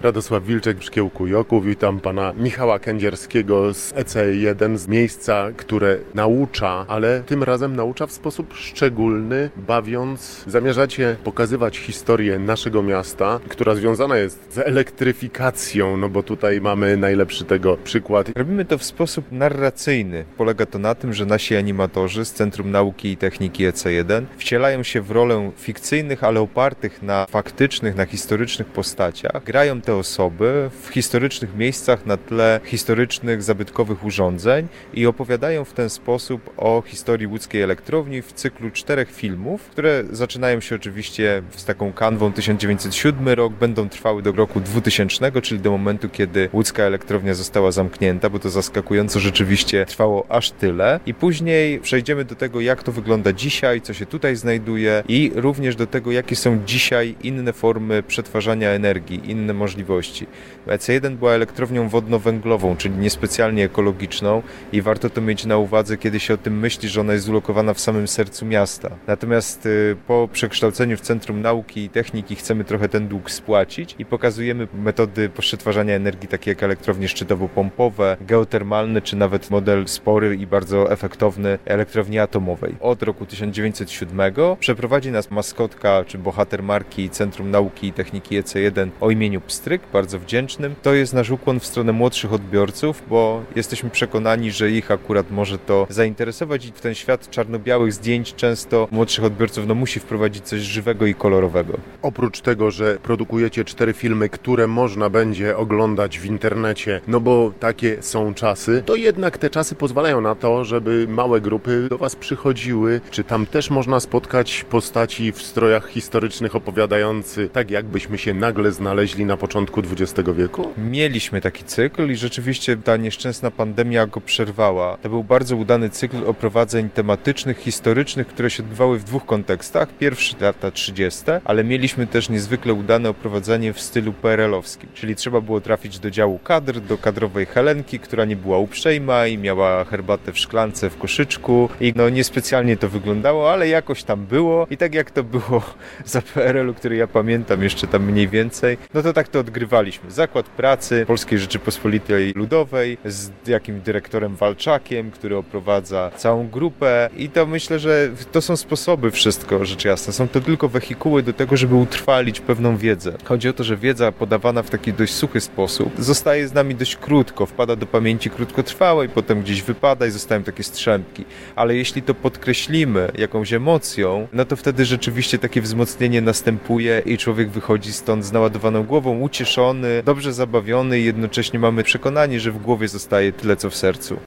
Radosław Wilczek, Szkiełku Joku. Witam pana Michała Kędzierskiego z ECE1, z miejsca, które naucza, ale tym razem naucza w sposób szczególny, bawiąc. Zamierzacie pokazywać historię naszego miasta, która związana jest z elektryfikacją, no bo tutaj mamy najlepszy tego przykład. Robimy to w sposób narracyjny. Polega to na tym, że nasi animatorzy z Centrum Nauki i Techniki ECE1 wcielają się w rolę fikcyjnych, ale opartych na faktycznych, na historycznych postaciach. Grają te osoby w historycznych miejscach na tle historycznych, zabytkowych urządzeń i opowiadają w ten sposób o historii łódzkiej elektrowni w cyklu 4 filmów, które zaczynają się oczywiście z taką kanwą 1907 rok, będą trwały do roku 2000, czyli do momentu, kiedy łódzka elektrownia została zamknięta, bo to zaskakująco rzeczywiście trwało aż tyle. I później przejdziemy do tego, jak to wygląda dzisiaj, co się tutaj znajduje i również do tego, jakie są dzisiaj inne formy przetwarzania energii, inne możliwości. ECE1 była elektrownią wodno-węglową, czyli niespecjalnie ekologiczną i warto to mieć na uwadze, kiedy się o tym myśli, że ona jest ulokowana w samym sercu miasta. Natomiast po przekształceniu w Centrum Nauki i Techniki chcemy trochę ten dług spłacić i pokazujemy metody przetwarzania energii, takie jak elektrownie szczytowo-pompowe, geotermalne, czy nawet model spory i bardzo efektowny elektrowni atomowej. Od roku 1907 przeprowadzi nas maskotka, czy bohater marki Centrum Nauki i Techniki ECE1 o imieniu Pstryk, bardzo wdzięcznym. To jest nasz ukłon w stronę młodszych odbiorców, bo jesteśmy przekonani, że ich akurat może to zainteresować i w ten świat czarno-białych zdjęć często młodszych odbiorców musi wprowadzić coś żywego i kolorowego. Oprócz tego, że produkujecie 4 filmy, które można będzie oglądać w internecie, no bo takie są czasy, to jednak te czasy pozwalają na to, żeby małe grupy do was przychodziły. Czy tam też można spotkać postaci w strojach historycznych opowiadający tak, jakbyśmy się nagle znaleźli na początku XX wieku? Mieliśmy taki cykl i rzeczywiście ta nieszczęsna pandemia go przerwała. To był bardzo udany cykl oprowadzeń tematycznych, historycznych, które się odbywały w 2 kontekstach. Pierwszy lata 30., ale mieliśmy też niezwykle udane oprowadzenie w stylu PRL-owskim, czyli trzeba było trafić do działu kadr, do kadrowej Helenki, która nie była uprzejma i miała herbatę w szklance, w koszyczku i niespecjalnie to wyglądało, ale jakoś tam było i tak jak to było za PRL-u, który ja pamiętam jeszcze tam mniej więcej, to tak to odgrywaliśmy. Zakład Pracy Polskiej Rzeczypospolitej Ludowej z jakimś dyrektorem Walczakiem, który oprowadza całą grupę i to myślę, że to są sposoby wszystko, rzecz jasna. Są to tylko wehikuły do tego, żeby utrwalić pewną wiedzę. Chodzi o to, że wiedza podawana w taki dość suchy sposób zostaje z nami dość krótko, wpada do pamięci krótkotrwałej, potem gdzieś wypada i zostają takie strzępki. Ale jeśli to podkreślimy jakąś emocją, to wtedy rzeczywiście takie wzmocnienie następuje i człowiek wychodzi stąd z naładowaną głową, ucieszony, dobrze zabawiony i jednocześnie mamy przekonanie, że w głowie zostaje tyle, co w sercu.